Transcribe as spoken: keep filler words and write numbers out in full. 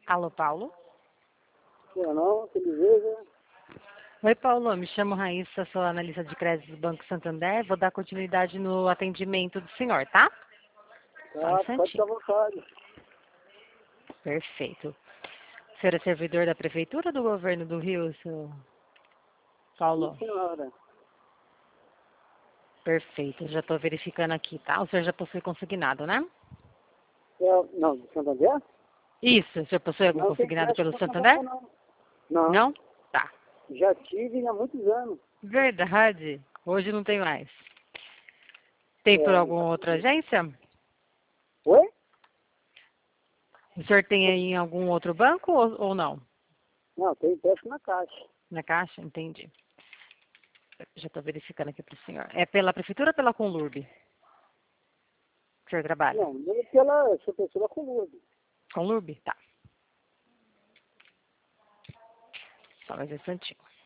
Alô, Paulo? Sim, não, que ele veja. Oi, Paulo. Me chamo Raíssa, sou analista de crédito do Banco Santander. Vou dar continuidade no atendimento do senhor, tá? Só um Tá, pode instantinho. ficar à vontade. Perfeito. O senhor é servidor da Prefeitura ou do Governo do Rio, seu Sim, Paulo? senhora. Perfeito. Já estou verificando aqui, tá? O senhor já possui consignado, né? É, não, de Santander? Isso. O senhor possui algum Não tem consignado crédito pelo para Santander? Santander, não. Não, Não? Tá. já tive há muitos anos. Verdade. Hoje não tem mais. Tem por É, alguma outra agência? oi? O senhor tem aí em algum outro banco ou, ou não? Não, tem empréstimo na Caixa. Na Caixa? Entendi. Já estou verificando aqui para o senhor. É pela Prefeitura ou pela Conlurb? Que o senhor trabalha? Não, nem pela sua pessoa com luz. Conlurb? Tá. Só mais um instantinho.